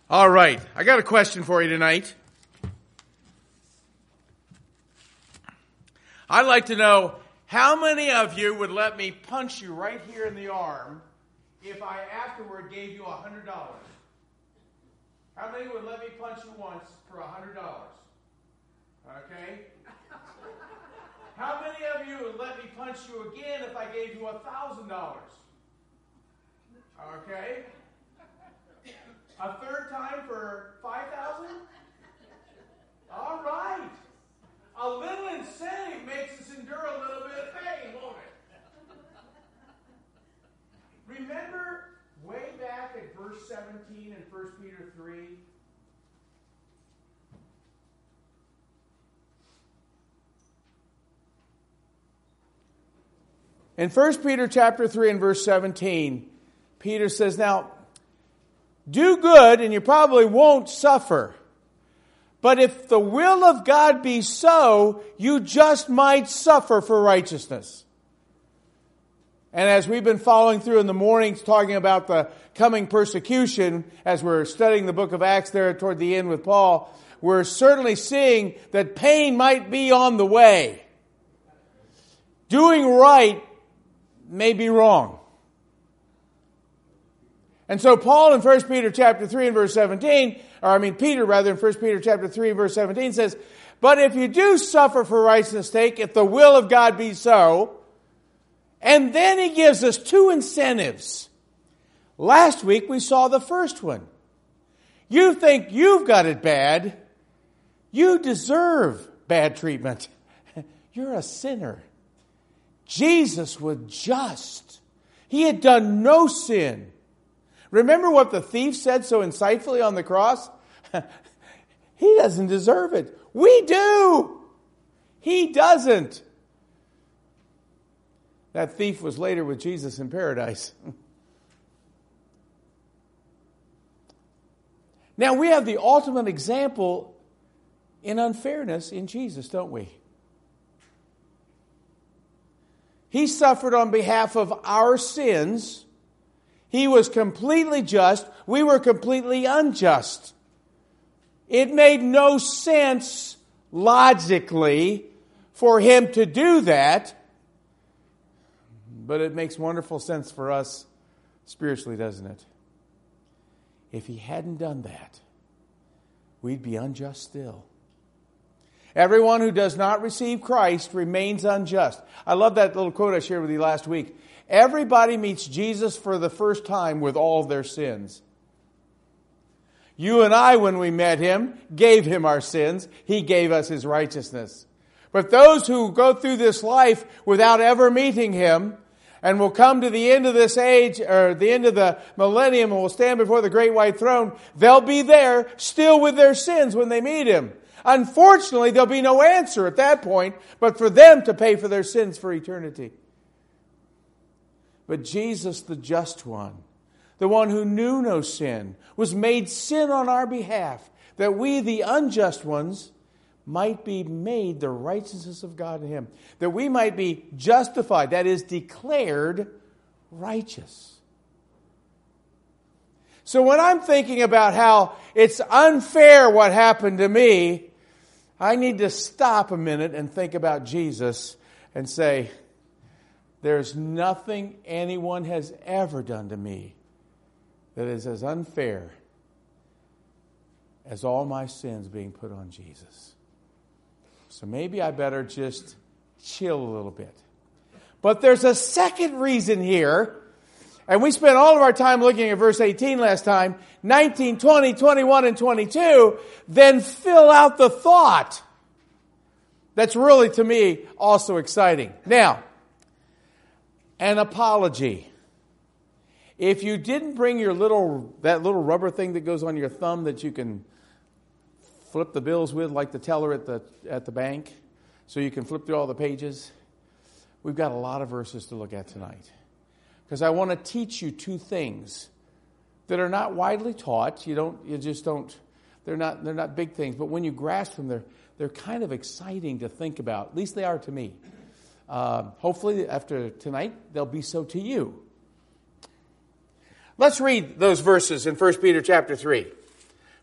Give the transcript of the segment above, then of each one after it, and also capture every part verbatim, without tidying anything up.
All right, I got a question for you tonight. I'd like to know how many of you would let me punch you right here in the arm if I afterward gave you one hundred dollars? How many would let me punch you once for one hundred dollars? Okay? How many of you would let me punch you again if I gave you one thousand dollars? Okay? A third time for five thousand dollars? All right. A little incentive makes us endure a little bit of pain, won't it? Remember way back at verse seventeen in First Peter three? In First Peter chapter three and verse seventeen, Peter says, now, do good and you probably won't suffer. But if the will of God be so, you just might suffer for righteousness. And as we've been following through in the mornings, talking about the coming persecution, as we're studying the book of Acts there toward the end with Paul, we're certainly seeing that pain might be on the way. Doing right may be wrong. And so Paul in First Peter chapter three and verse seventeen, or I mean Peter rather in First Peter chapter three and verse seventeen says, but if you do suffer for righteousness' sake, if the will of God be so, and then he gives us two incentives. Last week we saw the first one. You think you've got it bad. You deserve bad treatment. You're a sinner. Jesus was just. He had done no sin. Remember what the thief said so insightfully on the cross? He doesn't deserve it. We do. He doesn't. That thief was later with Jesus in paradise. Now we have the ultimate example in unfairness in Jesus, don't we? He suffered on behalf of our sins. He was completely just. We were completely unjust. It made no sense logically for him to do that. But it makes wonderful sense for us spiritually, doesn't it? If he hadn't done that, we'd be unjust still. Everyone who does not receive Christ remains unjust. I love that little quote I shared with you last week. Everybody meets Jesus for the first time with all of their sins. You and I, when we met him, gave him our sins. He gave us his righteousness. But those who go through this life without ever meeting him and will come to the end of this age or the end of the millennium and will stand before the great white throne, they'll be there still with their sins when they meet him. Unfortunately, there'll be no answer at that point but for them to pay for their sins for eternity. But Jesus, the just one, the one who knew no sin, was made sin on our behalf, that we, the unjust ones, might be made the righteousness of God in him. That we might be justified, that is, declared righteous. So when I'm thinking about how it's unfair what happened to me, I need to stop a minute and think about Jesus and say, there's nothing anyone has ever done to me that is as unfair as all my sins being put on Jesus. So maybe I better just chill a little bit. But there's a second reason here, and we spent all of our time looking at verse eighteen last time, nineteen, twenty, twenty-one, and twenty-two, then fill out the thought. That's really, to me, also exciting. Now, an apology. If you didn't bring your little, that little rubber thing that goes on your thumb that you can flip the bills with, like the teller at the at the bank, so you can flip through all the pages, we've got a lot of verses to look at tonight. Because I want to teach you two things that are not widely taught. You don't, you just don't, they're not, they're not big things. But when you grasp them, they're, they're kind of exciting to think about. At least they are to me. Uh, hopefully after tonight, they'll be so to you. Let's read those verses in First Peter chapter three.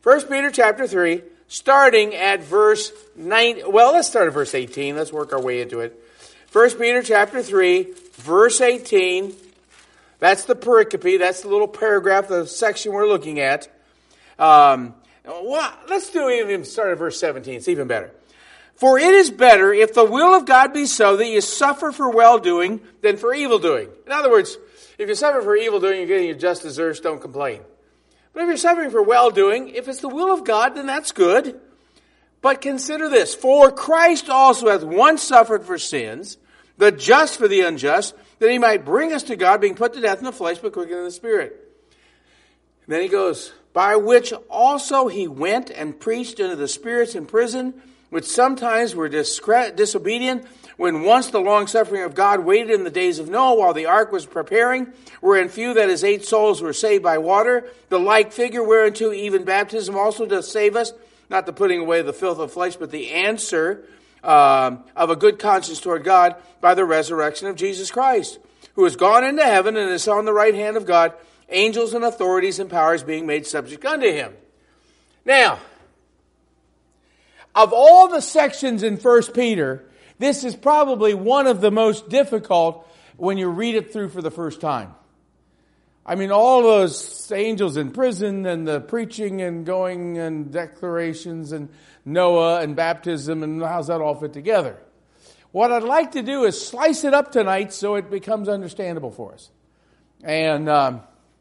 First Peter chapter three, starting at verse nine. Well, let's start at verse eighteen. Let's work our way into it. First Peter chapter three, verse eighteen. That's the pericope. That's the little paragraph, the section we're looking at. Um, well, let's do even start at verse seventeen. It's even better. For it is better, if the will of God be so, that you suffer for well-doing than for evil-doing. In other words, if you suffer for evil-doing, you're getting your just deserts, don't complain. But if you're suffering for well-doing, if it's the will of God, then that's good. But consider this, for Christ also hath once suffered for sins, the just for the unjust, that he might bring us to God, being put to death in the flesh, but quickened in the spirit. And then he goes, by which also he went and preached unto the spirits in prison, which sometimes were discre- disobedient, when once the long-suffering of God waited in the days of Noah, while the ark was preparing, wherein few, that is eight souls, were saved by water, the like figure whereunto even baptism also doth save us, not the putting away the filth of flesh, but the answer um, of a good conscience toward God by the resurrection of Jesus Christ, who is gone into heaven and is on the right hand of God, angels and authorities and powers being made subject unto him. Now, of all the sections in First Peter, this is probably one of the most difficult when you read it through for the first time. I mean, all those angels in prison and the preaching and going and declarations and Noah and baptism, and how's that all fit together? What I'd like to do is slice it up tonight so it becomes understandable for us. And um,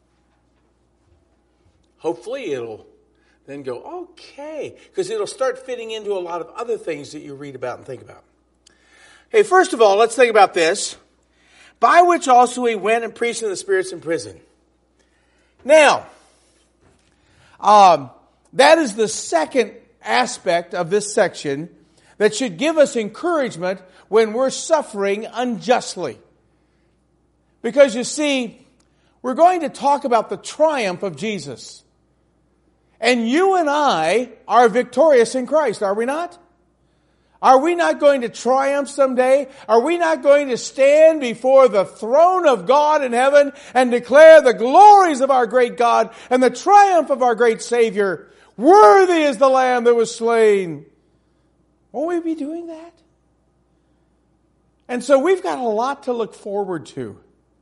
hopefully it'll then go, okay, because it'll start fitting into a lot of other things that you read about and think about. Hey, first of all, let's think about this. By which also he went and preached to the spirits in prison. Now, um, that is the second aspect of this section that should give us encouragement when we're suffering unjustly. Because you see, we're going to talk about the triumph of Jesus. And you and I are victorious in Christ, are we not? Are we not going to triumph someday? Are we not going to stand before the throne of God in heaven and declare the glories of our great God and the triumph of our great Savior? Worthy is the Lamb that was slain. Won't we be doing that? And so we've got a lot to look forward to.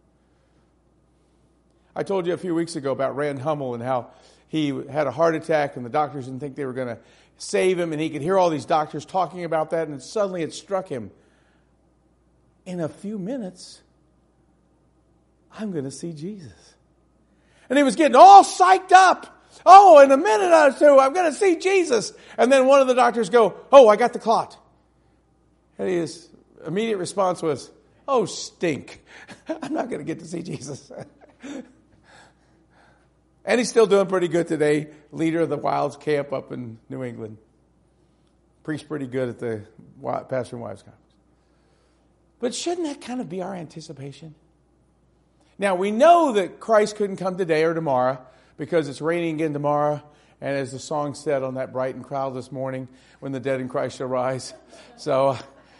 I told you a few weeks ago about Rand Hummel and how he had a heart attack and the doctors didn't think they were going to save him, and he could hear all these doctors talking about that, and suddenly it struck him. In a few minutes, I'm going to see Jesus. And he was getting all psyched up. Oh, in a minute or two, I'm going to see Jesus. And then one of the doctors go, oh, I got the clot. And his immediate response was, oh, stink. I'm not going to get to see Jesus. And he's still doing pretty good today. Leader of the Wilds camp up in New England. Preached pretty good at the Pastor and Wives Conference. But shouldn't that kind of be our anticipation? Now, we know that Christ couldn't come today or tomorrow because it's raining again tomorrow. And as the song said on that bright and cloudless morning, when the dead in Christ shall rise. So,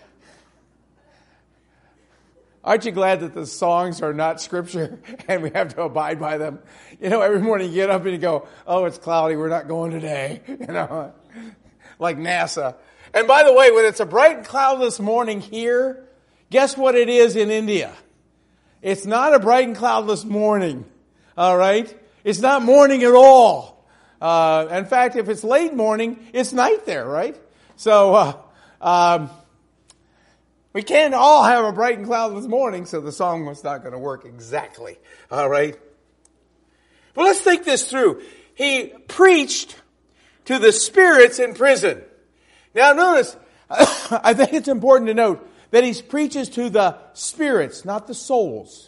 aren't you glad that the songs are not Scripture and we have to abide by them? You know, every morning you get up and you go, oh, it's cloudy, we're not going today. You know, like NASA. And by the way, when it's a bright and cloudless morning here, guess what it is in India? It's not a bright and cloudless morning, all right? It's not morning at all. Uh, in fact, if it's late morning, it's night there, right? So, uh, um, we can't all have a bright and cloudless morning, so the song was not going to work exactly. All right? But let's think this through. He preached to the spirits in prison. Now notice, I think it's important to note that he preaches to the spirits, not the souls.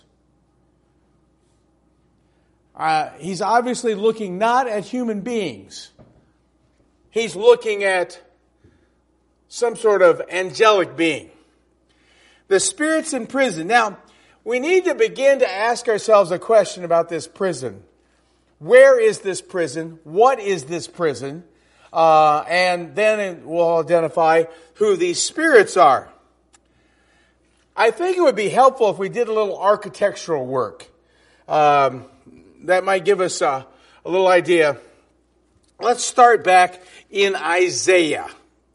Uh, he's obviously looking not at human beings. He's looking at some sort of angelic being. The spirits in prison. Now, we need to begin to ask ourselves a question about this prison. Where is this prison? What is this prison? Uh, and then we'll identify who these spirits are. I think it would be helpful if we did a little architectural work. Um, that might give us a, a little idea. let's start back in Isaiah.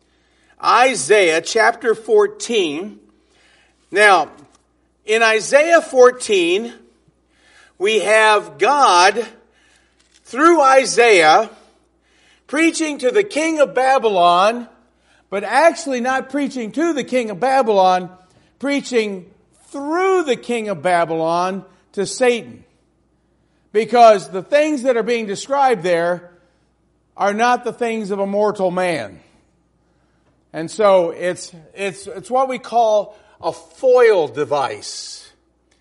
Isaiah chapter fourteen. Now, in Isaiah fourteen, we have God, through Isaiah, preaching to the king of Babylon, but actually not preaching to the king of Babylon, preaching through the king of Babylon to Satan. Because the things that are being described there are not the things of a mortal man. And so it's it's it's what we call a foil device.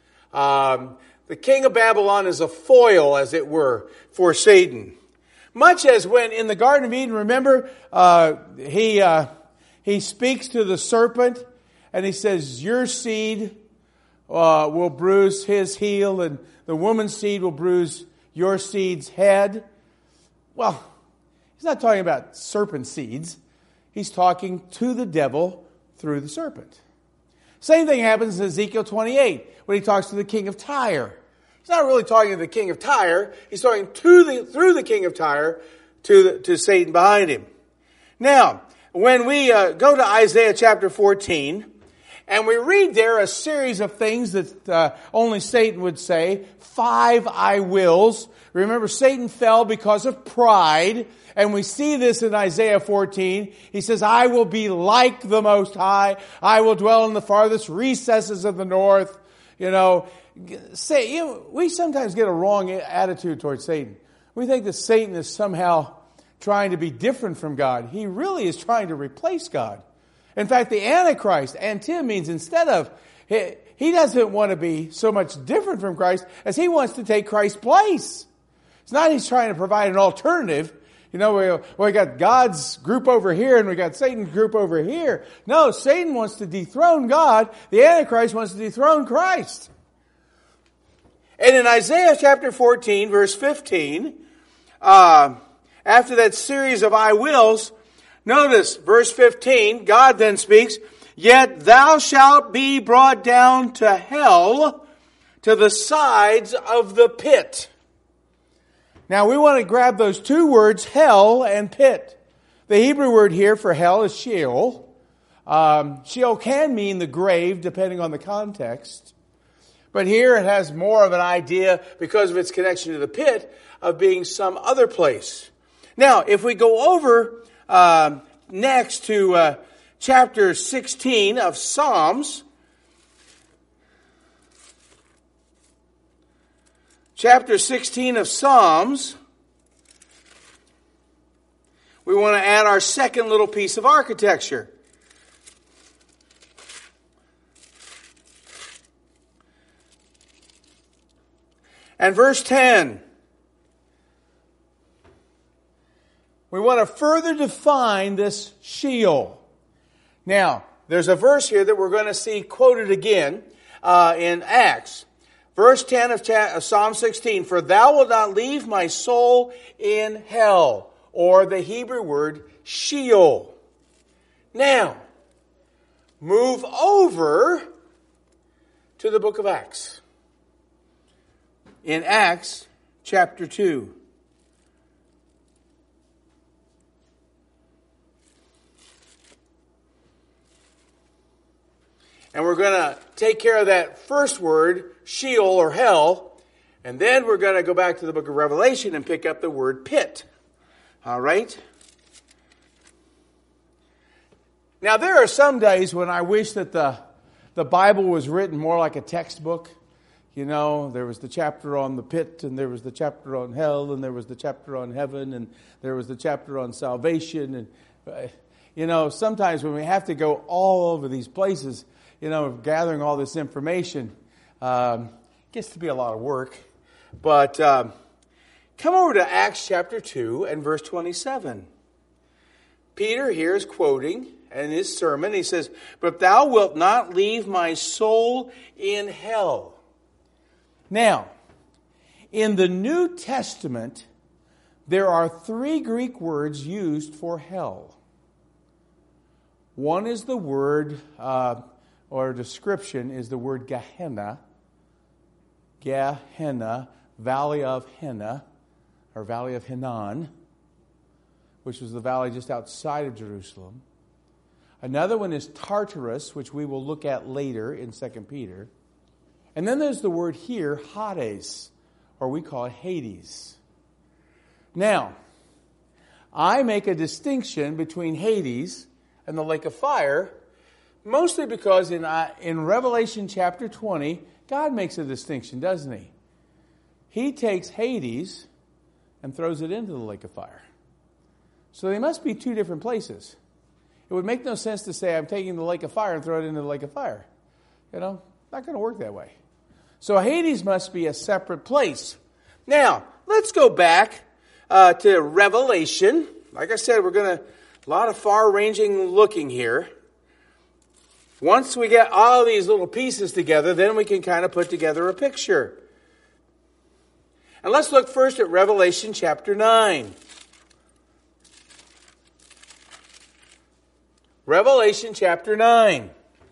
Um, the king of Babylon is a foil, as it were, for Satan. Much as when in the Garden of Eden, remember, uh, he uh, he speaks to the serpent and he says, "Your seed uh, will bruise his heel, and the woman's seed will bruise your seed's head." Well, he's not talking about serpent seeds. He's talking to the devil through the serpent. Same thing happens in Ezekiel twenty-eight when he talks to the king of Tyre. He's not really talking to the king of Tyre. He's talking to the through the king of Tyre to the, to Satan behind him. Now, when we uh, go to Isaiah chapter fourteen, and we read there a series of things that uh, only Satan would say, five I wills. Remember, Satan fell because of pride. And we see this in Isaiah fourteen. He says, "I will be like the Most High. I will dwell in the farthest recesses of the north." You know, say, you know, we sometimes get a wrong attitude towards Satan. We think that Satan is somehow trying to be different from God. He really is trying to replace God. In fact, the Antichrist, anti means instead of, he, he doesn't want to be so much different from Christ as he wants to take Christ's place. It's not he's trying to provide an alternative. You know, we, we got God's group over here and we got Satan's group over here. No, Satan wants to dethrone God. The Antichrist wants to dethrone Christ. And in Isaiah chapter fourteen, verse fifteen, uh, after that series of I wills, notice verse fifteen, God then speaks, "Yet thou shalt be brought down to hell, to the sides of the pit." Now, we want to grab those two words, hell and pit. The Hebrew word here for hell is Sheol. Um, Sheol can mean the grave, depending on the context. But here it has more of an idea, because of its connection to the pit, of being some other place. Now, if we go over um, next to uh, chapter sixteen of Psalms, Chapter sixteen of Psalms, we want to add our second little piece of architecture. And verse ten, we want to further define this Sheol. Now, there's a verse here that we're going to see quoted again uh, in Acts. Verse ten of, cha- of Psalm sixteen, "For thou wilt not leave my soul in hell," or the Hebrew word Sheol. Now, move over to the book of Acts. In Acts chapter two. And we're going to take care of that first word, Sheol or hell, and then we're going to go back to the book of Revelation and pick up the word pit. All right? Now, there are some days when I wish that the, the Bible was written more like a textbook. You know, there was the chapter on the pit, and there was the chapter on hell, and there was the chapter on heaven, and there was the chapter on salvation. And, uh, you know, sometimes when we have to go all over these places, you know, gathering all this information, um, gets to be a lot of work. But um, come over to Acts chapter two and verse twenty-seven. Peter here is quoting in his sermon. He says, "But thou wilt not leave my soul in hell." Now, in the New Testament, there are three Greek words used for hell. One is the word, uh, or description, is the word Gehenna. Gehenna, Valley of Henna, or Valley of Hinnon. which was the valley just outside of Jerusalem. Another one is Tartarus, which we will look at later in Second Peter. And then there's the word here, Hades, or we call it Hades. Now, I make a distinction between Hades and the lake of fire, mostly because in, uh, in Revelation chapter twenty, God makes a distinction, doesn't he? He takes Hades and throws it into the lake of fire. So they must be two different places. It would make no sense to say I'm taking the lake of fire and throw it into the lake of fire. You know, not going to work that way. So Hades must be a separate place. Now, let's go back uh, to Revelation. Like I said, we're going to, a lot of far-ranging looking here. Once we get all these little pieces together, then we can kind of put together a picture. And let's look first at Revelation chapter nine. Revelation chapter nine.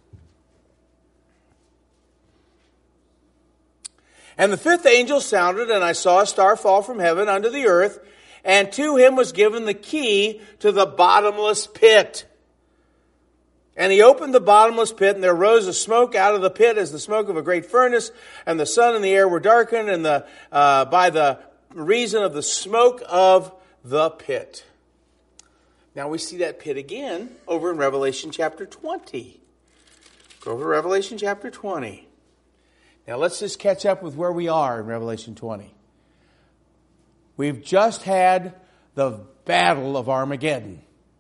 And the fifth angel sounded, and I saw a star fall from heaven unto the earth, and to him was given the key to the bottomless pit. And he opened the bottomless pit, and there rose a smoke out of the pit as the smoke of a great furnace, and the sun and the air were darkened, and the uh, by the reason of the smoke of the pit. Now we see that pit again over in Revelation chapter twenty. Go over to Revelation chapter twenty. Now let's just catch up with where we are in Revelation twenty. We've just had the battle of Armageddon.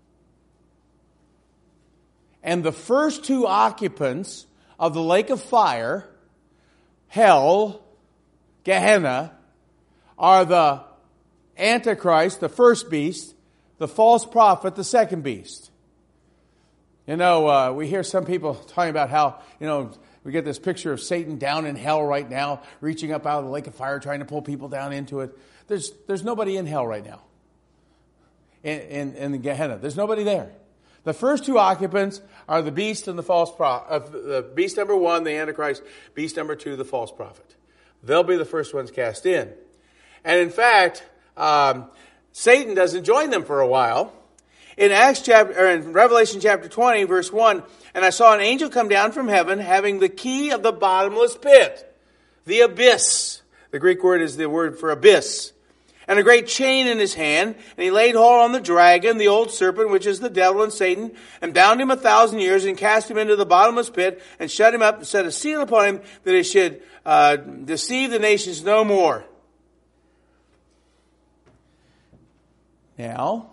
And the first two occupants of the lake of fire, hell, Gehenna, are the Antichrist, the first beast, the false prophet, the second beast. You know, uh, we hear some people talking about how, you know, we get this picture of Satan down in hell right now, reaching up out of the lake of fire, trying to pull people down into it. There's there's nobody in hell right now. In, in, in the Gehenna. There's nobody there. The first two occupants are the beast and the false prophet. Uh, the beast number one, the Antichrist. Beast number two, the false prophet. They'll be the first ones cast in. And in fact, um, Satan doesn't join them for a while. In Acts chapter, or in Revelation chapter twenty, verse one, and I saw an angel come down from heaven, having the key of the bottomless pit, the abyss. The Greek word is the word for abyss. And a great chain in his hand, and he laid hold on the dragon, the old serpent, which is the devil and Satan, and bound him a thousand years, and cast him into the bottomless pit, and shut him up, and set a seal upon him, that he should uh, deceive the nations no more. Now,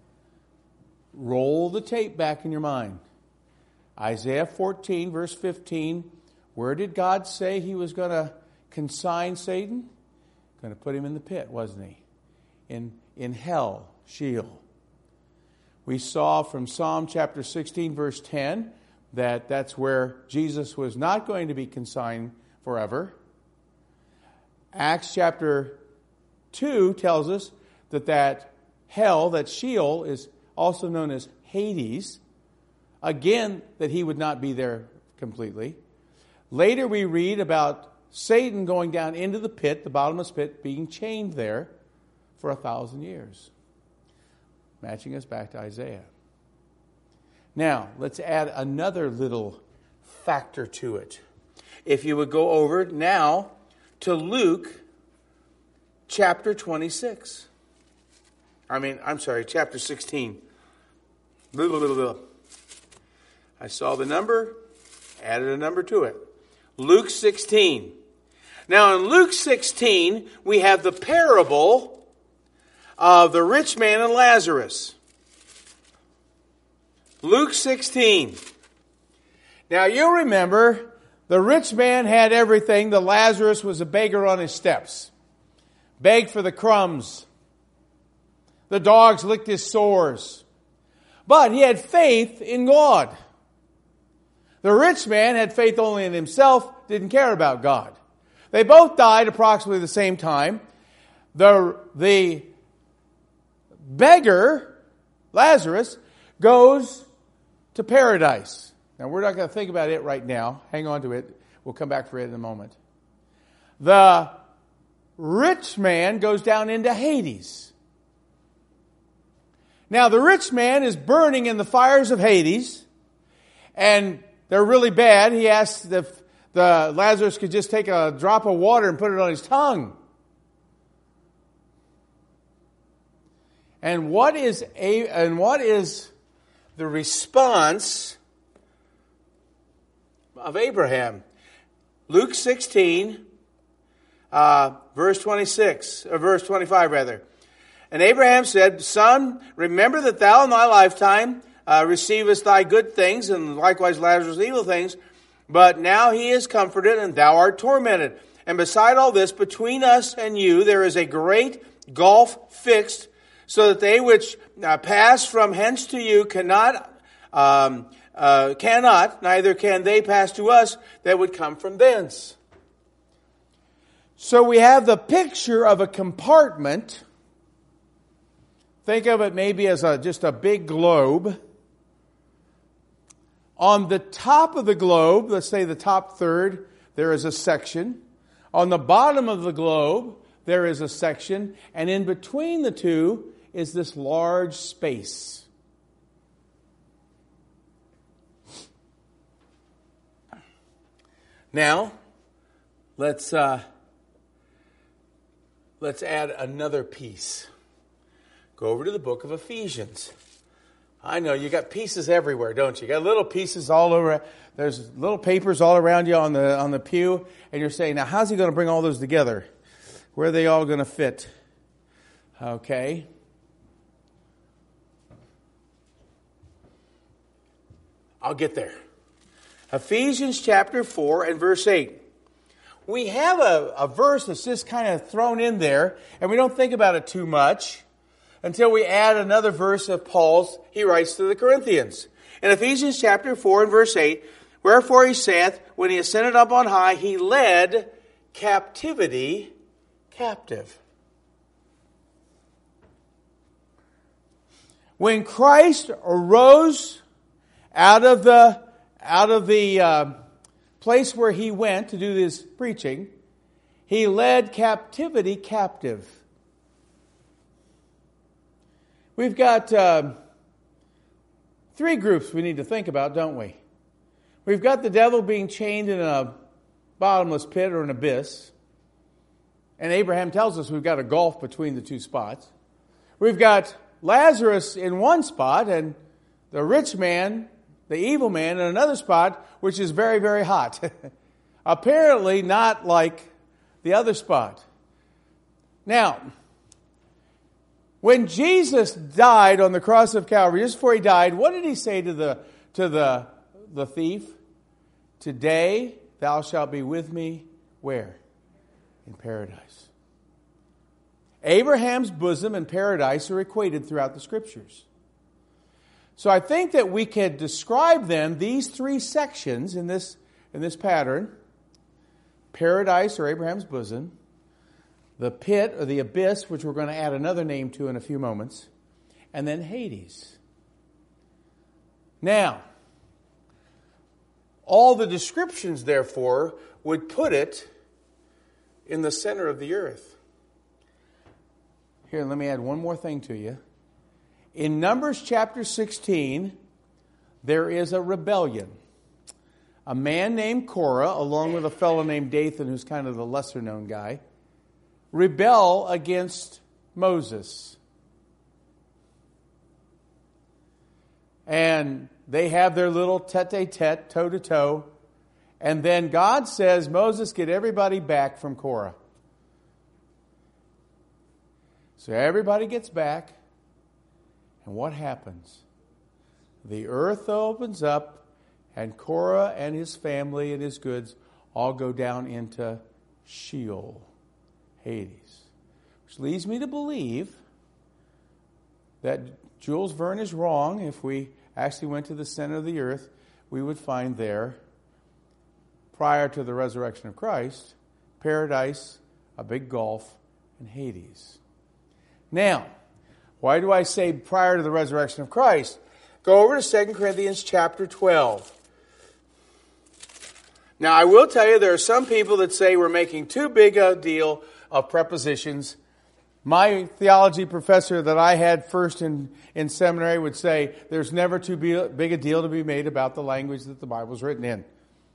roll the tape back in your mind. Isaiah fourteen, verse fifteen. Where did God say he was going to consign Satan? Going to put him in the pit, wasn't he? In, in hell, Sheol. We saw from Psalm chapter sixteen, verse ten, that that's where Jesus was not going to be consigned forever. Acts chapter two tells us that that hell, that Sheol, is also known as Hades. Again, that he would not be there completely. Later we read about Satan going down into the pit, the bottomless pit, being chained there for a thousand years. Matching us back to Isaiah. Now, let's add another little factor to it. If you would go over now to Luke chapter twenty-six. I mean, I'm sorry, chapter sixteen. Little, little, little. I saw the number, added a number to it. Luke sixteen. Now in Luke sixteen, we have the parable of the rich man and Lazarus. Luke sixteen. Now you remember, the rich man had everything. The Lazarus was a beggar on his steps. Begged for the crumbs. The dogs licked his sores. But he had faith in God. The rich man had faith only in himself, didn't care about God. They both died approximately the same time. The, the beggar, Lazarus, goes to paradise. Now, we're not going to think about it right now. Hang on to it. We'll come back for it in a moment. The rich man goes down into Hades. Now, the rich man is burning in the fires of Hades, and they're really bad. He asks if the Lazarus could just take a drop of water and put it on his tongue. And what is a and what is the response of Abraham? Luke sixteen, uh, verse twenty-six, or verse twenty-five rather. And Abraham said, Son, remember that thou in thy lifetime uh, receivest thy good things, and likewise Lazarus evil things. But now he is comforted, and thou art tormented. And beside all this, between us and you, there is a great gulf fixed, so that they which uh, pass from hence to you cannot, um, uh, cannot, neither can they pass to us that would come from thence. So we have the picture of a compartment. Think of it maybe as a, just a big globe. On the top of the globe, let's say the top third, there is a section. On the bottom of the globe, there is a section. And in between the two is this large space. Now, let's uh, let's add another piece. Go over to the book of Ephesians. I know you got pieces everywhere, don't you? You got little pieces all over. There's little papers all around you on the on the pew, and you're saying, now how's he going to bring all those together? Where are they all going to fit? Okay. I'll get there. Ephesians chapter four and verse eight. We have a, a verse that's just kind of thrown in there, and we don't think about it too much until we add another verse of Paul's he writes to the Corinthians. In Ephesians chapter four and verse eight, wherefore he saith, when he ascended up on high, he led captivity captive. When Christ arose out of the out of the uh, place where he went to do this preaching, he led captivity captive. We've got uh, three groups we need to think about, don't we? We've got the devil being chained in a bottomless pit or an abyss. And Abraham tells us we've got a gulf between the two spots. We've got Lazarus in one spot and the rich man, the evil man, in another spot, which is very, very hot. Apparently not like the other spot. Now, when Jesus died on the cross of Calvary, just before he died, what did he say to the to the, the thief? Today thou shalt be with me, where? In paradise. Abraham's bosom and paradise are equated throughout the Scriptures. So I think that we could describe them, these three sections in this, in this pattern. Paradise or Abraham's bosom. The pit or the abyss, which we're going to add another name to in a few moments. And then Hades. Now, all the descriptions, therefore, would put it in the center of the earth. Here, let me add one more thing to you. In Numbers chapter sixteen, there is a rebellion. A man named Korah, along with a fellow named Dathan, who's kind of the lesser known guy, rebel against Moses. And they have their little tete-a-tete, toe-to-toe. And then God says, Moses, get everybody back from Korah. So everybody gets back. And what happens? The earth opens up, and Korah and his family and his goods all go down into Sheol, Hades. Which leads me to believe that Jules Verne is wrong. If we actually went to the center of the earth, we would find there, prior to the resurrection of Christ, paradise, a big gulf, and Hades. Now, why do I say prior to the resurrection of Christ? Go over to Second Corinthians chapter twelve. Now, I will tell you there are some people that say we're making too big a deal of prepositions. My theology professor that I had first in, in seminary would say, there's never too big a deal to be made about the language that the Bible is written in.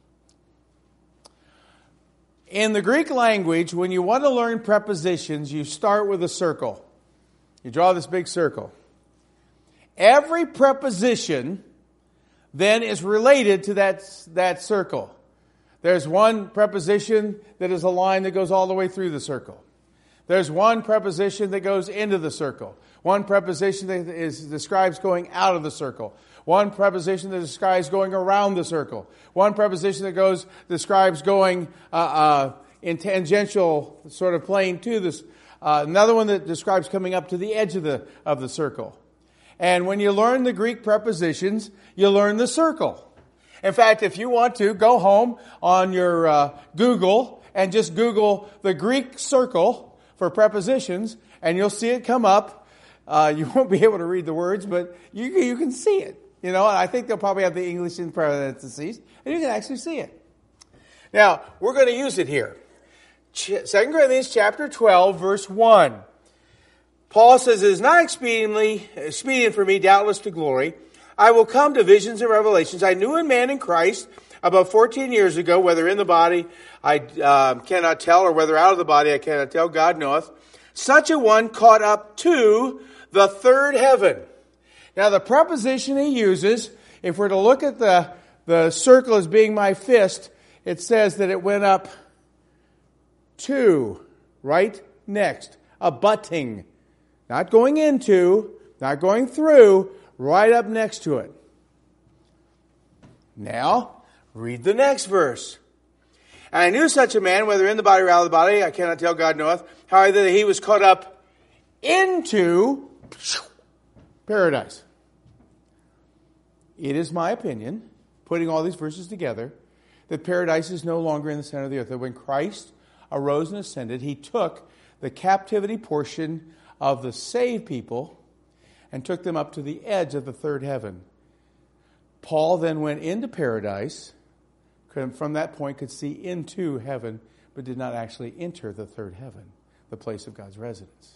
In the Greek language, when you want to learn prepositions, you start with a circle. You draw this big circle. Every preposition then is related to that, that circle. There's one preposition that is a line that goes all the way through the circle. There's one preposition that goes into the circle. One preposition that is, describes going out of the circle. One preposition that describes going around the circle. One preposition that goes describes going uh, uh, in tangential sort of plane to this. Uh, another one that describes coming up to the edge of the of the circle. And when you learn the Greek prepositions, you learn the circle. In fact, if you want to, go home on your uh, Google and just Google the Greek circle for prepositions, and you'll see it come up. Uh, you won't be able to read the words, but you you can see it. You know, and I think they'll probably have the English in parentheses, and you can actually see it. Now, we're going to use it here. Second Corinthians chapter twelve, verse one. Paul says, "It is not expediently expedient for me, doubtless, to glory. I will come to visions and revelations. I knew a man in Christ about fourteen years ago, whether in the body I uh, cannot tell, or whether out of the body I cannot tell, God knoweth. Such a one caught up to the third heaven." Now the preposition he uses, if we're to look at the, the circle as being my fist, it says that it went up to, right next, abutting. Not going into, not going through, right up next to it. Now, read the next verse. "And I knew such a man, whether in the body or out of the body, I cannot tell, God knoweth, how either he was caught up into paradise." It is my opinion, putting all these verses together, that paradise is no longer in the center of the earth. That when Christ arose and ascended, he took the captivity portion of the saved people and took them up to the edge of the third heaven. Paul then went into paradise, from that point could see into heaven, but did not actually enter the third heaven, the place of God's residence.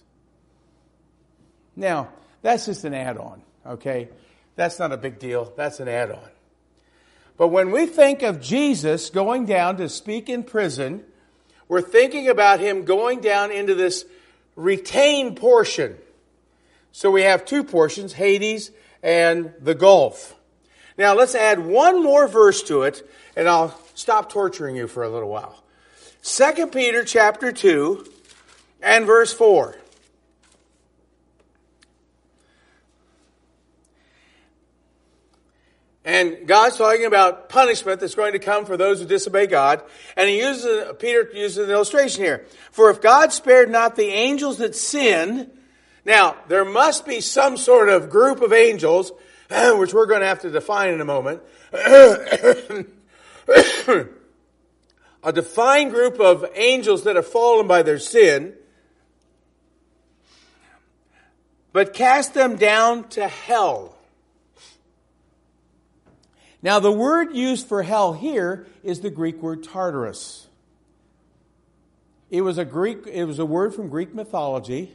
Now, that's just an add-on, okay? That's not a big deal. That's an add-on. But when we think of Jesus going down to speak in prison, we're thinking about him going down into this retained portion. So we have two portions, Hades and the Gulf. Now let's add one more verse to it, and I'll stop torturing you for a little while. Second Peter chapter two and verse four. And God's talking about punishment that's going to come for those who disobey God. And he uses, Peter uses an illustration here. "For if God spared not the angels that sinned," now there must be some sort of group of angels, which we're going to have to define in a moment. A defined group of angels that have fallen by their sin, "but cast them down to hell." Now, the word used for hell here is the Greek word Tartarus. It was a Greek, it was a word from Greek mythology.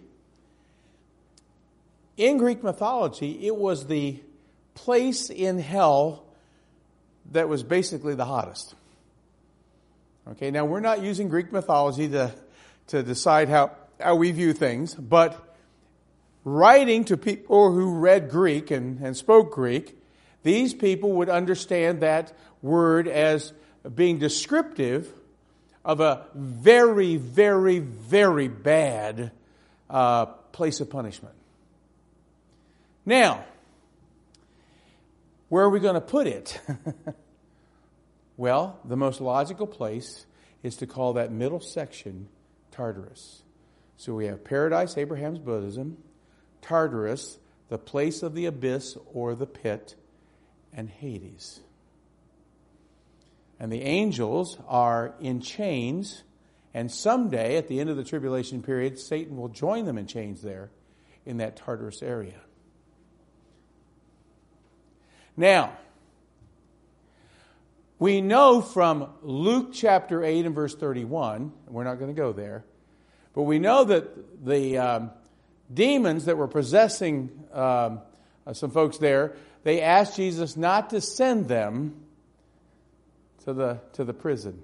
In Greek mythology, it was the place in hell that was basically the hottest. Okay, now we're not using Greek mythology to, to decide how, how we view things, but writing to people who read Greek and, and spoke Greek, these people would understand that word as being descriptive of a very, very, very bad uh, place of punishment. Now, where are we going to put it? Well, the most logical place is to call that middle section Tartarus. So we have paradise, Abraham's bosom, Tartarus, the place of the abyss or the pit, and Hades. And the angels are in chains, and someday, at the end of the tribulation period, Satan will join them in chains there in that Tartarus area. Now, we know from Luke chapter eight and verse thirty-one, we're not going to go there, But we know that the um, demons that were possessing um, some folks there, they asked Jesus not to send them to the to the prison.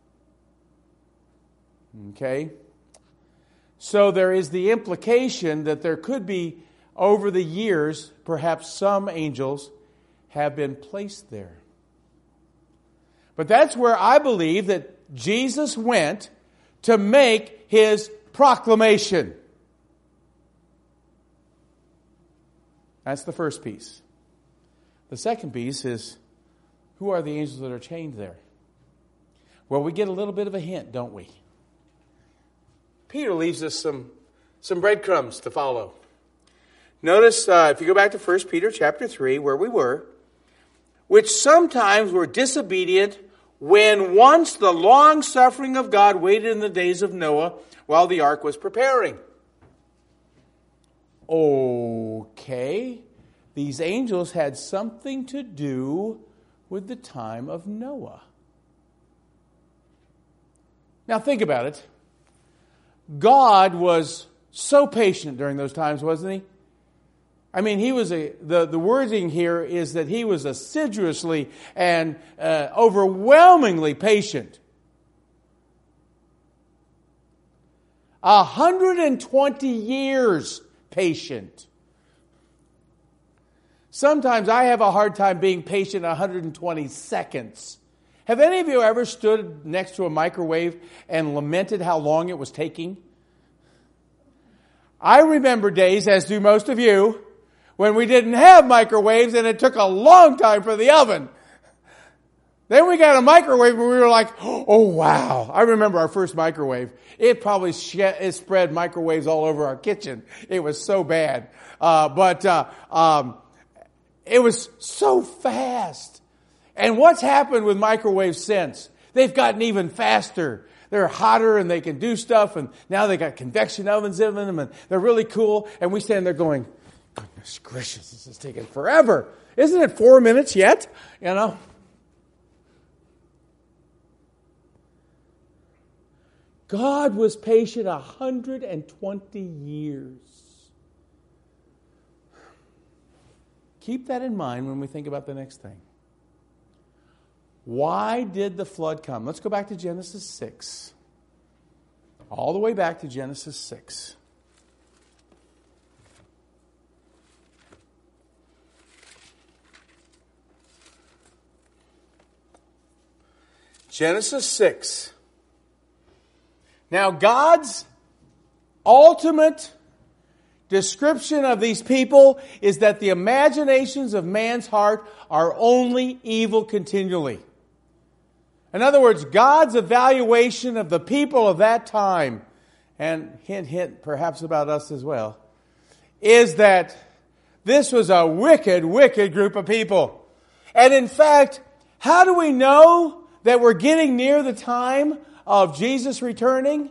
Okay? So there is the implication that there could be, over the years, perhaps some angels have been placed there. But that's where I believe that Jesus went to make his proclamation. That's the first piece. The second piece is, who are the angels that are chained there? Well, we get a little bit of a hint, don't we? Peter leaves us some, some breadcrumbs to follow. Notice, uh, if you go back to First Peter chapter three, where we were, which sometimes were disobedient when once the long suffering of God waited in the days of Noah while the ark was preparing. Okay, these angels had something to do with the time of Noah. Now think about it. God was so patient during those times, wasn't he? I mean, he was a, the, the wording here is that he was assiduously and uh, overwhelmingly patient. A hundred and twenty years patient. Sometimes I have a hard time being patient one hundred twenty seconds. Have any of you ever stood next to a microwave and lamented how long it was taking? I remember days, as do most of you, when we didn't have microwaves and it took a long time for the oven. Then we got a microwave and we were like, oh wow. I remember our first microwave. It probably sh- it spread microwaves all over our kitchen. It was so bad. Uh, but uh, um, it was so fast. And what's happened with microwaves since? They've gotten even faster. They're hotter and they can do stuff. And now they got convection ovens in them and they're really cool. And we stand there going, goodness gracious, this is taking forever. Isn't it four minutes yet? You know? God was patient one hundred twenty years. Keep that in mind when we think about the next thing. Why did the flood come? Let's go back to Genesis six. All the way back to Genesis six. Genesis six. Now, God's ultimate description of these people is that the imaginations of man's heart are only evil continually. In other words, God's evaluation of the people of that time, and hint, hint, perhaps about us as well, is that this was a wicked, wicked group of people. And in fact, how do we know that we're getting near the time of Jesus returning?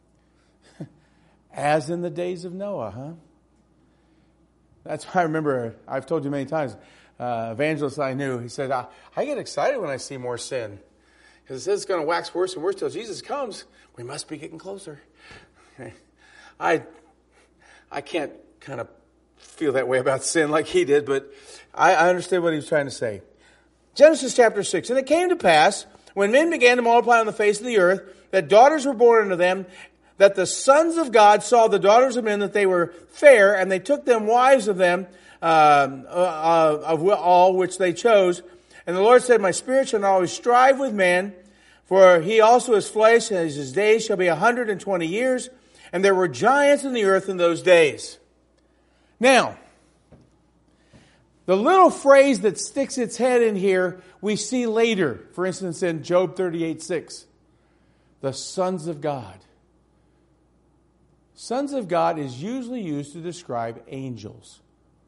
As in the days of Noah, huh? That's why I remember, I've told you many times, uh, evangelist I knew, he said, I, I get excited when I see more sin. Because it says it's going to wax worse and worse till Jesus comes. We must be getting closer. Okay. I I can't kind of feel that way about sin like he did, but I, I understood what he was trying to say. Genesis chapter six. And it came to pass, when men began to multiply on the face of the earth, that daughters were born unto them, that the sons of God saw the daughters of men, that they were fair, and they took them wives of them, uh, uh, of all which they chose. And the Lord said, my spirit shall not always strive with man, for he also is flesh, and his days shall be a hundred and twenty years. And there were giants in the earth in those days. Now, the little phrase that sticks its head in here, we see later. For instance, in Job thirty-eight six. The sons of God. Sons of God is usually used to describe angels.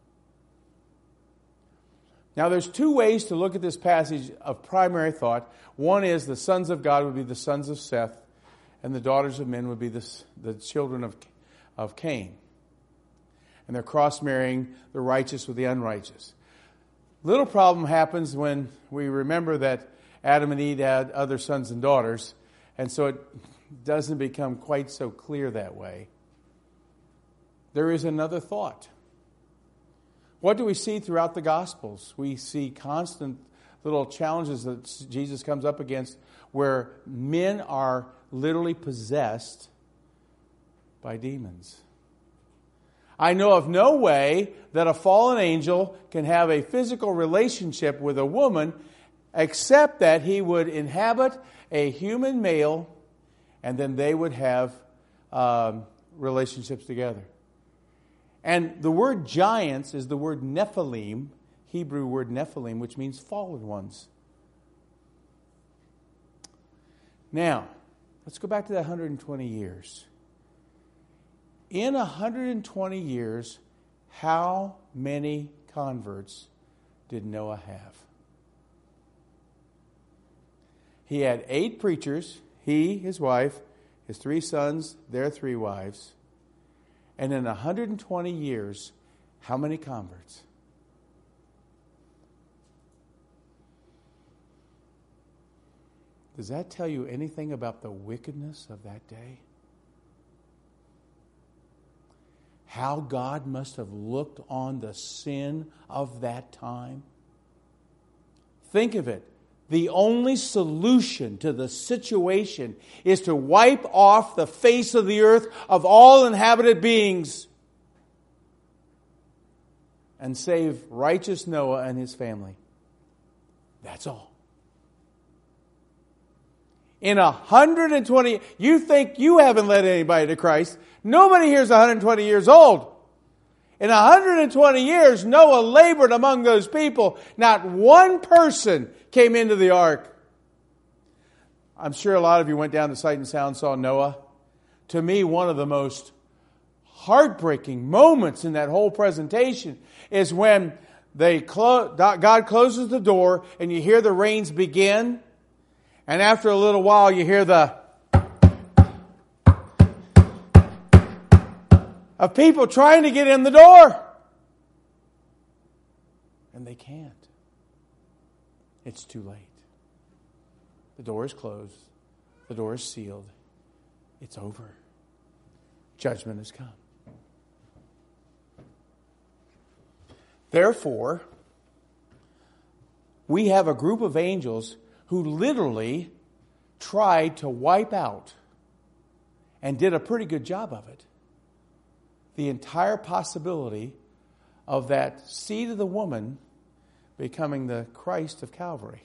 Now, there's two ways to look at this passage of primary thought. One is the sons of God would be the sons of Seth, and the daughters of men would be the, the children of, of Cain. And they're cross-marrying the righteous with the unrighteous. Little problem happens when we remember that Adam and Eve had other sons and daughters, and so it doesn't become quite so clear that way, there is another thought. What do we see throughout the Gospels? We see constant little challenges that Jesus comes up against where men are literally possessed by demons. I know of no way that a fallen angel can have a physical relationship with a woman except that he would inhabit a human male and then they would have um, relationships together. And the word giants is the word Nephilim, Hebrew word Nephilim, which means fallen ones. Now, let's go back to that one hundred twenty years. In one hundred twenty years, how many converts did Noah have? He had eight preachers, he, his wife, his three sons, their three wives. And in one hundred twenty years, how many converts? Does that tell you anything about the wickedness of that day? How God must have looked on the sin of that time? Think of it. The only solution to the situation is to wipe off the face of the earth of all inhabited beings and save righteous Noah and his family. That's all. In one hundred twenty, you think you haven't led anybody to Christ. Nobody here is one hundred twenty years old. In one hundred twenty years, Noah labored among those people. Not one person came into the ark. I'm sure a lot of you went down to Sight and Sound and saw Noah. To me, one of the most heartbreaking moments in that whole presentation is when they clo- God closes the door and you hear the rains begin. And after a little while, you hear the of people trying to get in the door. And they can't. It's too late. The door is closed. The door is sealed. It's over. Judgment has come. Therefore, we have a group of angels who literally tried to wipe out, and did a pretty good job of it, the entire possibility of that seed of the woman becoming the Christ of Calvary.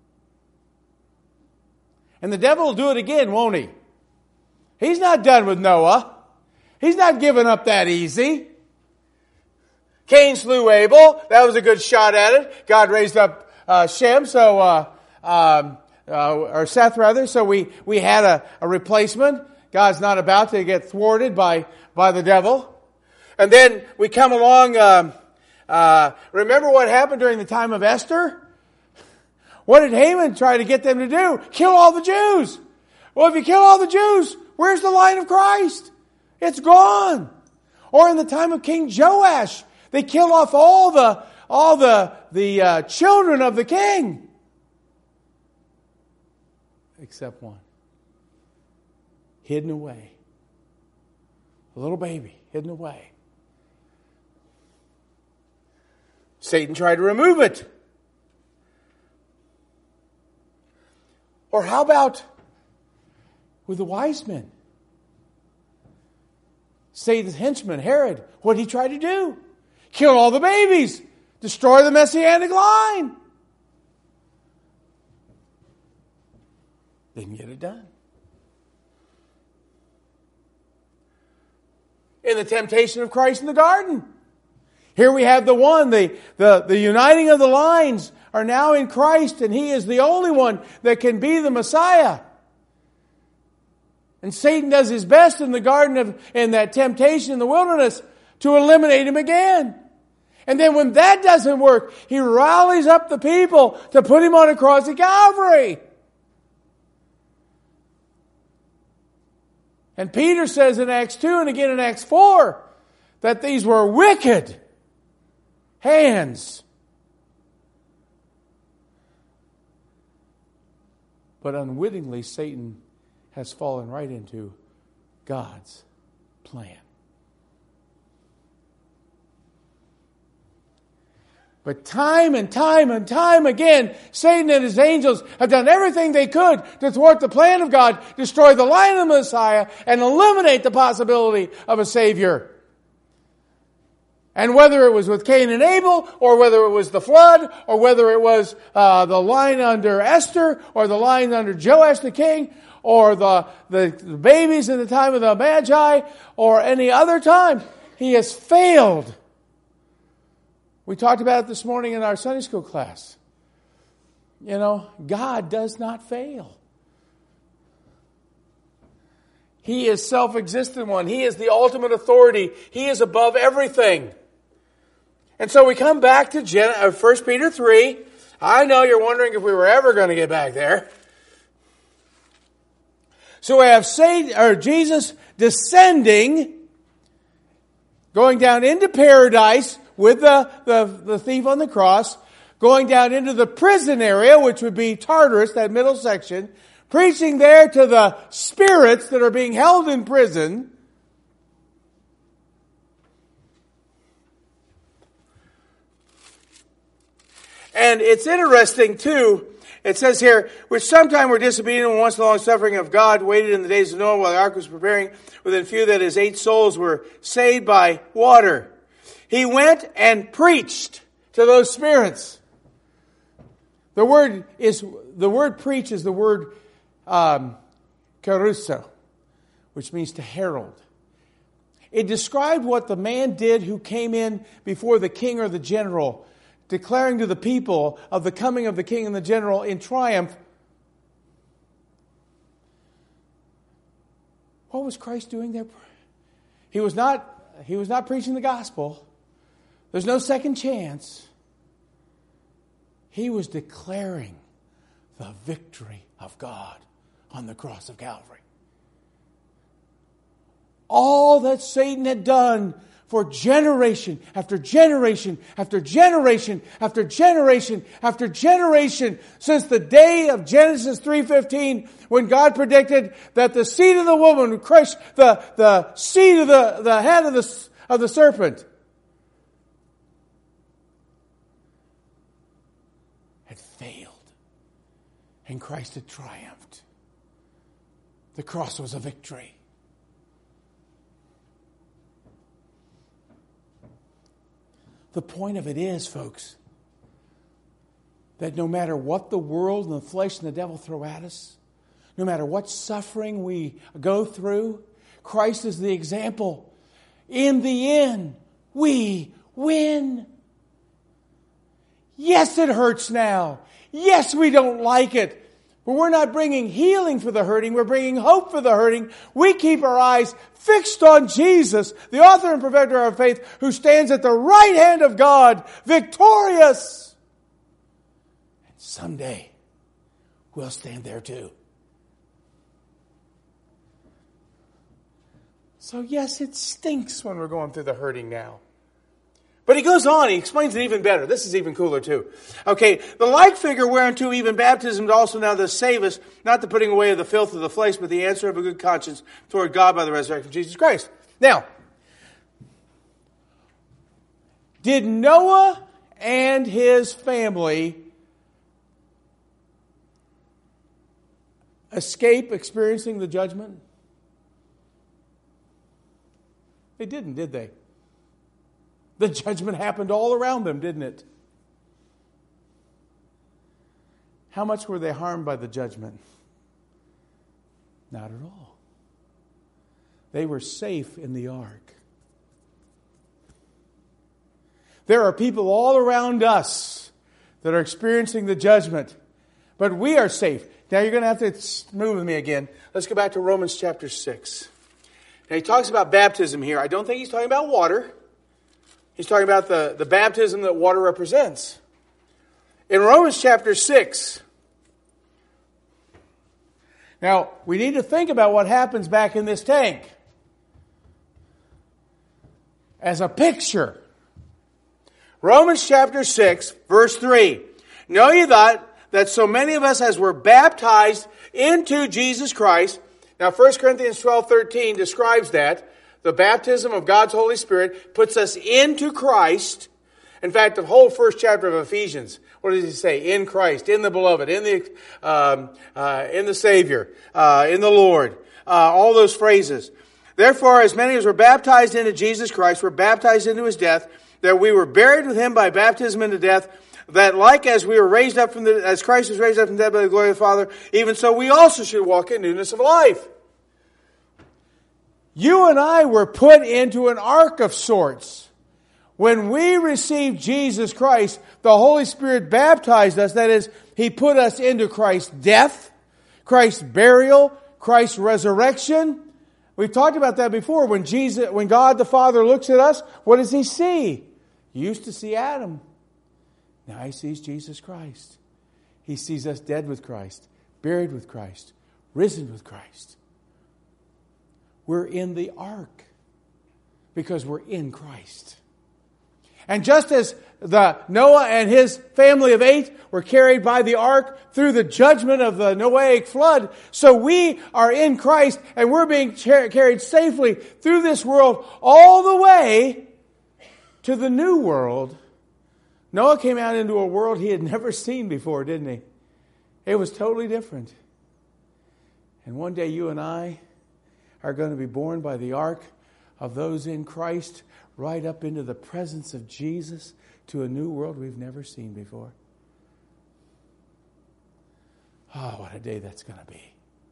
And the devil will do it again, won't he? He's not done with Noah. He's not giving up that easy. Cain slew Abel. That was a good shot at it. God raised up uh, Shem, so uh, um, uh, or Seth rather. So we we had a, a replacement. God's not about to get thwarted by by the devil. And then we come along. Um, uh, remember what happened during the time of Esther? What did Haman try to get them to do? Kill all the Jews. Well, if you kill all the Jews, where's the line of Christ? It's gone. Or in the time of King Joash, they kill off all the all the the uh, children of the king, except one, hidden away. A little baby hidden away. Satan tried to remove it. Or how about with the wise men? Satan's henchman, Herod, what did he try to do? Kill all the babies. Destroy the Messianic line. Didn't get it done. In the temptation of Christ in the garden. Here we have the one, the, the, the uniting of the lines are now in Christ, and He is the only one that can be the Messiah. And Satan does his best in the garden of, in that temptation in the wilderness to eliminate Him again. And then when that doesn't work, he rallies up the people to put Him on a cross at Calvary. And Peter says in Acts two and again in Acts four that these were wicked hands. But unwittingly, Satan has fallen right into God's plan. But time and time and time again, Satan and his angels have done everything they could to thwart the plan of God, destroy the line of the Messiah, and eliminate the possibility of a Savior. And whether it was with Cain and Abel, or whether it was the flood, or whether it was uh, the line under Esther, or the line under Joash the king, or the, the, the babies in the time of the Magi, or any other time, he has failed. We talked about it this morning in our Sunday school class. You know, God does not fail. He is self-existent one. He is the ultimate authority. He is above everything. And so we come back to Gen- uh, First Peter three. I know you're wondering if we were ever going to get back there. So we have Satan, or Jesus descending, going down into paradise with the, the, the thief on the cross, going down into the prison area, which would be Tartarus, that middle section, preaching there to the spirits that are being held in prison. And it's interesting, too, it says here, which sometime were disobedient and once the long suffering of God waited in the days of Noah while the ark was preparing, within few that his eight souls were saved by water. He went and preached to those spirits. The word is the word preach is the word um, kerusso, which means to herald. It described what the man did who came in before the king or the general, declaring to the people of the coming of the king and the general in triumph. What was Christ doing there? He was not, he was not preaching the gospel. There's no second chance. He was declaring the victory of God on the cross of Calvary. All that Satan had done for generation after generation after generation after generation after generation since the day of Genesis three fifteen, when God predicted that the seed of the woman would crush the, the seed of the, the head of the, of the serpent. Had failed. And Christ had triumphed. The cross was a victory. The point of it is, folks, that no matter what the world and the flesh and the devil throw at us, no matter what suffering we go through, Christ is the example. In the end, we win. Yes, it hurts now. Yes, we don't like it. But we're not bringing healing for the hurting. We're bringing hope for the hurting. We keep our eyes fixed on Jesus, the author and perfecter of our faith, who stands at the right hand of God, victorious. And someday, we'll stand there too. So yes, it stinks when we're going through the hurting now. But he goes on, he explains it even better. This is even cooler too. Okay, the like figure whereunto even baptism also now does save us, not the putting away of the filth of the flesh, but the answer of a good conscience toward God by the resurrection of Jesus Christ. Now, did Noah and his family escape experiencing the judgment? They didn't, did they? The judgment happened all around them, didn't it? How much were they harmed by the judgment? Not at all. They were safe in the ark. There are people all around us that are experiencing the judgment, but we are safe. Now you're going to have to move with me again. Let's go back to Romans chapter six. Now he talks about baptism here. I don't think he's talking about water. He's talking about the, the baptism that water represents. In Romans chapter six, now we need to think about what happens back in this tank as a picture. Romans chapter six, verse three. Know ye that, that so many of us as were baptized into Jesus Christ Now, First Corinthians twelve thirteen describes that. The baptism of God's Holy Spirit puts us into Christ. In fact, the whole first chapter of Ephesians, what does he say? In Christ, in the beloved, in the um, uh, in the Savior, uh, in the Lord. Uh, all those phrases. Therefore, as many as were baptized into Jesus Christ were baptized into his death, that we were buried with him by baptism into death, that like as we were raised up from the, as Christ was raised up from the dead by the glory of the Father, even so we also should walk in newness of life. You and I were put into an ark of sorts. When we received Jesus Christ, the Holy Spirit baptized us. That is, he put us into Christ's death, Christ's burial, Christ's resurrection. We've talked about that before. When Jesus, when God the Father looks at us, what does he see? He used to see Adam. Now he sees Jesus Christ. He sees us dead with Christ, buried with Christ, risen with Christ. We're in the ark because we're in Christ. And just as the Noah and his family of eight were carried by the ark through the judgment of the Noahic flood, so we are in Christ and we're being carried safely through this world all the way to the new world. Noah came out into a world he had never seen before, didn't he? It was totally different. And one day you and I are going to be born by the ark of those in Christ, right up into the presence of Jesus, to a new world we've never seen before. Oh, what a day that's going to be.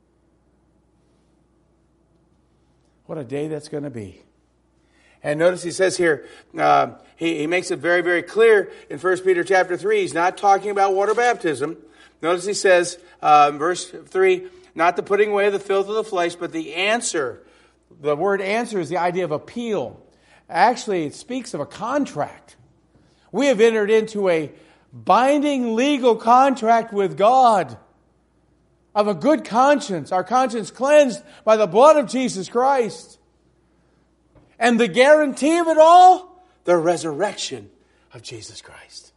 What a day that's going to be. And notice he says here, uh, he, he makes it very, very clear in First Peter chapter three. He's not talking about water baptism. Notice he says, uh, in verse three, not the putting away of the filth of the flesh, but the answer. The word answer is the idea of appeal. Actually, it speaks of a contract. We have entered into a binding legal contract with God of a good conscience. Our conscience cleansed by the blood of Jesus Christ. And the guarantee of it all, the resurrection of Jesus Christ.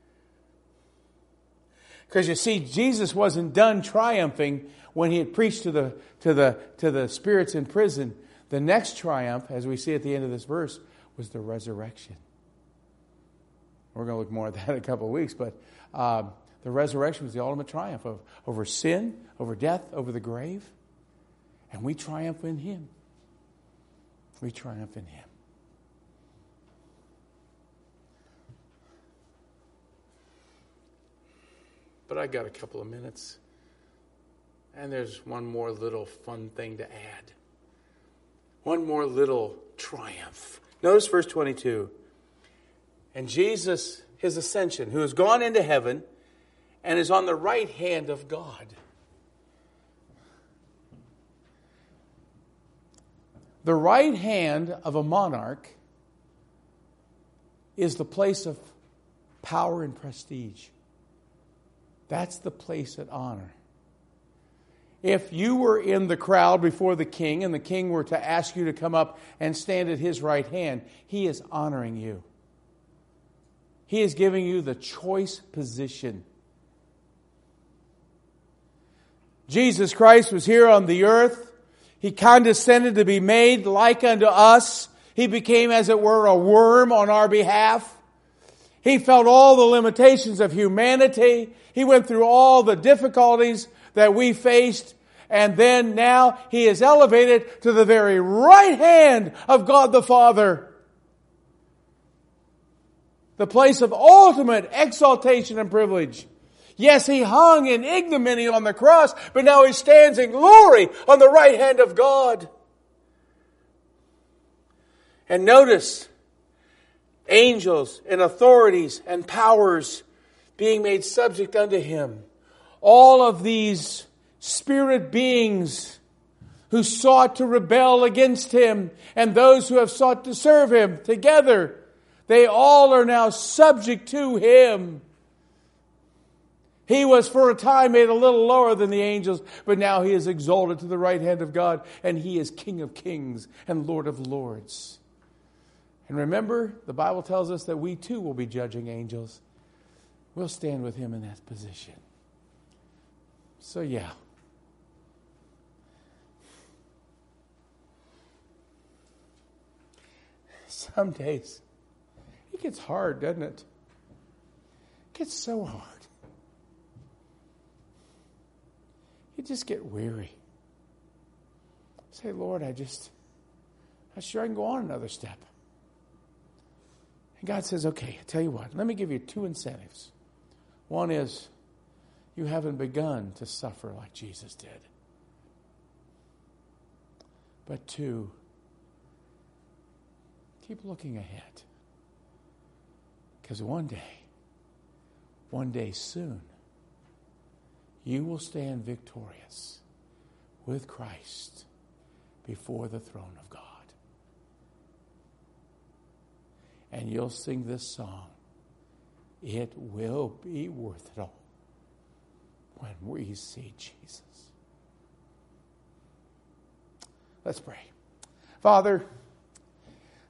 Because you see, Jesus wasn't done triumphing when he had preached to the to the to the spirits in prison. The next triumph, as we see at the end of this verse, was the resurrection. We're going to look more at that in a couple of weeks, but uh, the resurrection was the ultimate triumph of, over sin, over death, over the grave. And we triumph in him. We triumph in him. But I got a couple of minutes. And there's one more little fun thing to add. One more little triumph. Notice verse twenty-two. And Jesus, his ascension, who has gone into heaven and is on the right hand of God. The right hand of a monarch is the place of power and prestige. That's the place of honor. If you were in the crowd before the king and the king were to ask you to come up and stand at his right hand, he is honoring you. He is giving you the choice position. Jesus Christ was here on the earth. He condescended to be made like unto us. He became, as it were, a worm on our behalf. He felt all the limitations of humanity. He went through all the difficulties that we faced. And then now he is elevated to the very right hand of God the Father. The place of ultimate exaltation and privilege. Yes, he hung in ignominy on the cross, but now he stands in glory on the right hand of God. And notice, angels and authorities and powers being made subject unto him. All of these spirit beings who sought to rebel against him and those who have sought to serve him together, they all are now subject to him. He was for a time made a little lower than the angels, but now he is exalted to the right hand of God, and he is King of kings and Lord of lords. And remember, the Bible tells us that we too will be judging angels. We'll stand with him in that position. So yeah. Some days it gets hard, doesn't it? It gets so hard. You just get weary. Say, Lord, I just, I'm sure I can go on another step. And God says, okay, I tell you what, let me give you two incentives. One is, you haven't begun to suffer like Jesus did. But two, keep looking ahead. Because one day, one day soon, you will stand victorious with Christ before the throne of God. And you'll sing this song, it will be worth it all when we see Jesus. Let's pray. Father,